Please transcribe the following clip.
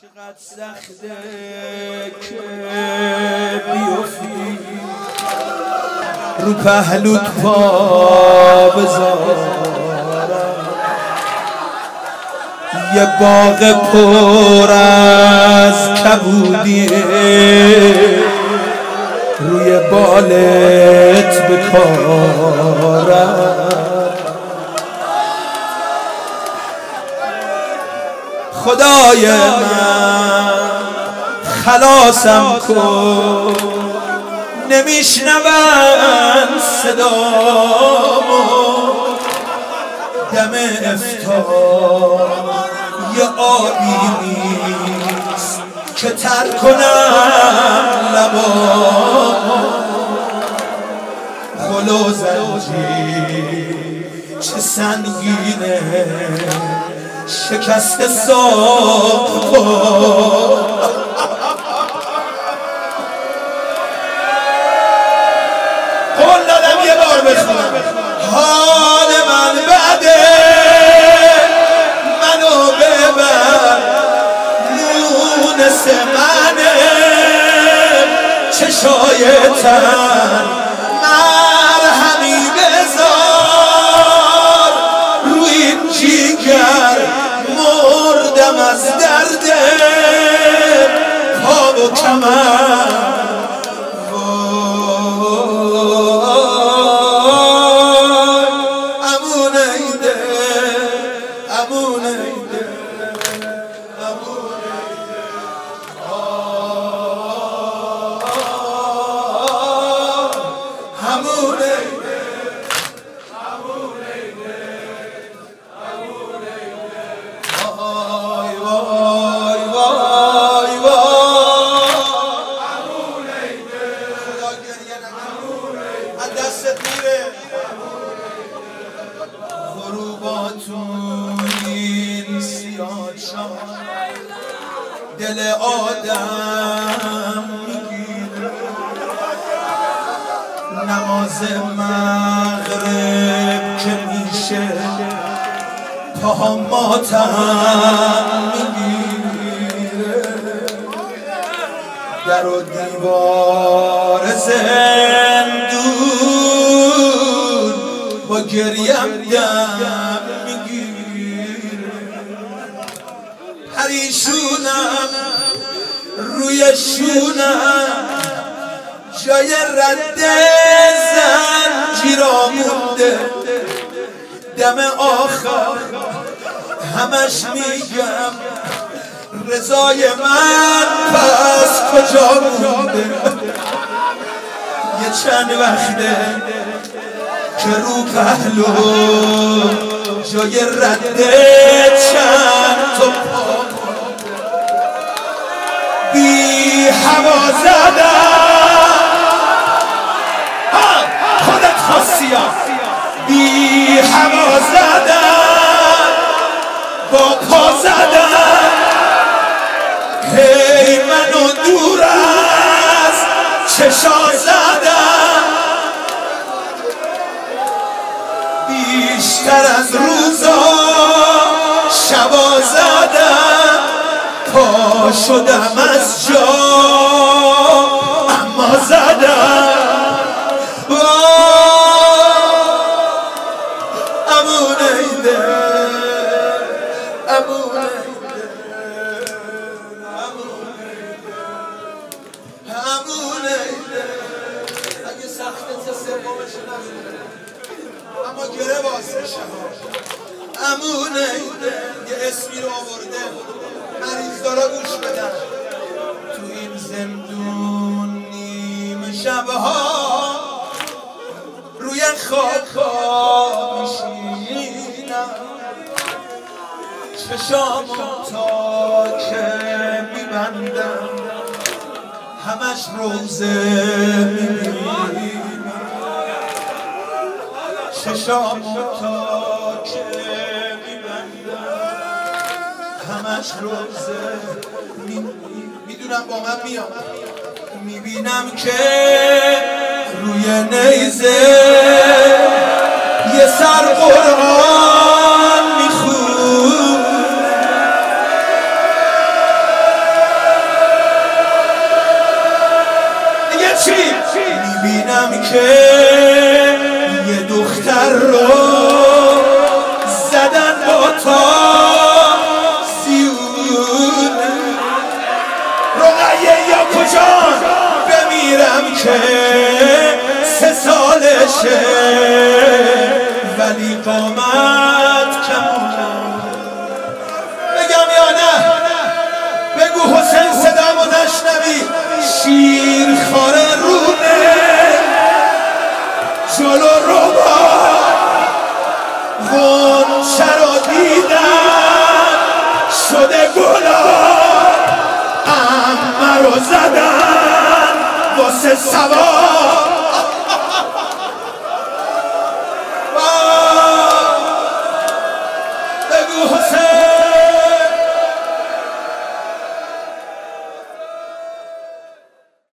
چقدر سخته که بیفتی رو پهلوت پا بذارم، یه باغ پر از کبودیه روی بالت بکارم. خدای من خلاصم کن، نمیشنون صدامو دم افطار، یه آبی نیست که تر کنم لبامو. خلو زنجیر چه سنگینه، شکست صاف قول دادم یه بار بخونم. حال من بده، منو ببر، مونس منه چشای تن، مرهمی بذار روی این جیگر، مردم از درد پا و کمر. دل آدم میگیره، نماز مغرب که میشه پاها ماتم میگیره، در و دیوار زندون با گریم دم پریشونم، روی شونم جای رد زنجیرا مونده، دم آخر همش میگم رضای من پس کجا مونده. یه چند وقته که رو پهلو جای رد چند تا بی هوا زدم، خودت خاصیم، بی هوا زدم، با پا زدم، هی منو دور از چشا زدم، بیشتر از روزا شبا زدم، پا شدم از جا اما زدم. امونیده امونیده امونیده، اگه سختت سومش نزده اما گره باز میشه. امونیده یه اسمی رو آورده مریض دارا گوش بدن. تو این زندون نیمه شبها روی خاکا میشینم، چشامو تا که میبندم همش روزه میبینم، چشامو تا که همش روزه میدونم با من میام، میبینم که روی نیزه یه سر قرآن میخون، بمیرم که یه دختر رو زدن با تازیون. رقیه یا کجان بمیرم که 3 سالشه ولی قامت کمون. بگم یا نه؟ بگو حسین صدامو نشنوی. شیر خاره رونه جلو رو با غنچه رو دیدن شده گلا امه رو زدن واسه سوار